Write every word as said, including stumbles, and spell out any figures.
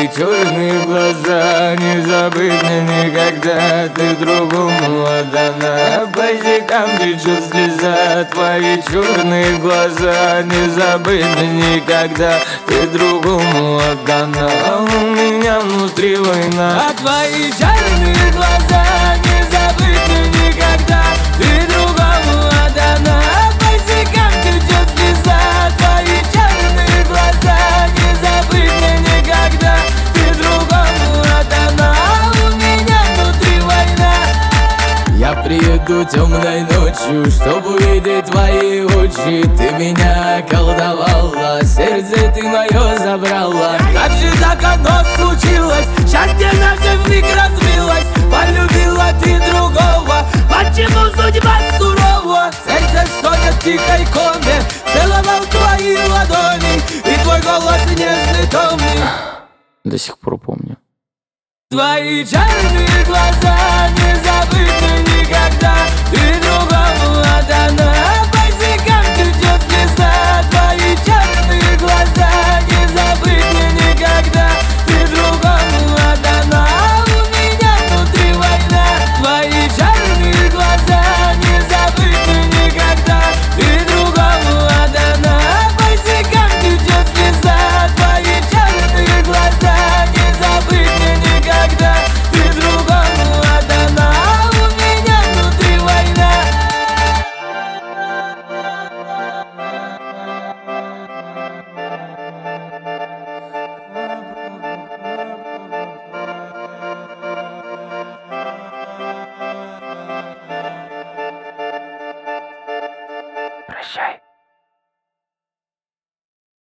Твои черные глаза не забыты никогда. Ты другому отдана, по щекам течет слеза. Твои черные глаза не забыты никогда. Ты другому отдана, а у меня внутри война. А твои черные глаза не забыты никогда. Ты другому отдана, по щекам течет слеза. Твои черные глаза не забыты никогда. Ты другому отдана, а у меня внутри война. Я приеду темной ночью, чтобы увидеть твои очи. Ты меня околдовала, сердце ты мое забрала. Как же так оно случилось? Счастье наше вмиг разбилось. Полюбила ты другого, почему судьба сурова? Сердце стонет в тихой коме, целовал твои ладони, и твой голос нежный, томный. До сих пор помню. Твои черные глаза не забыты никогда. Ты другому отдана, по щекам течет слеза. Твои черные глаза не забыты никогда. Ты другому отдана, а у меня внутри война. Твои черные глаза не забыты никогда. Ты другому отдана, по щекам течет слеза. Твои черные глаза не забыты никогда. Ты другому отдана, а у меня внутри война. Прощай.